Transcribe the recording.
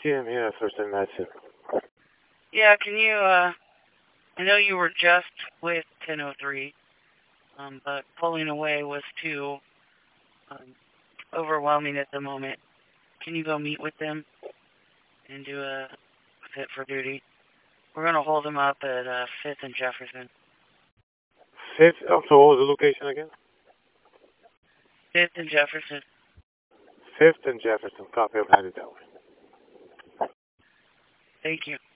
Jim here, First and Madison. Yeah, can you, I know you were just with 1003, but pulling away was too overwhelming at the moment. Can you go meet with them and do a fit for duty? We're going to hold them up at 5th and Jefferson. 5th, so what was the location again? 5th and Jefferson. 5th and Jefferson. Copy, I've had it that way. Thank you.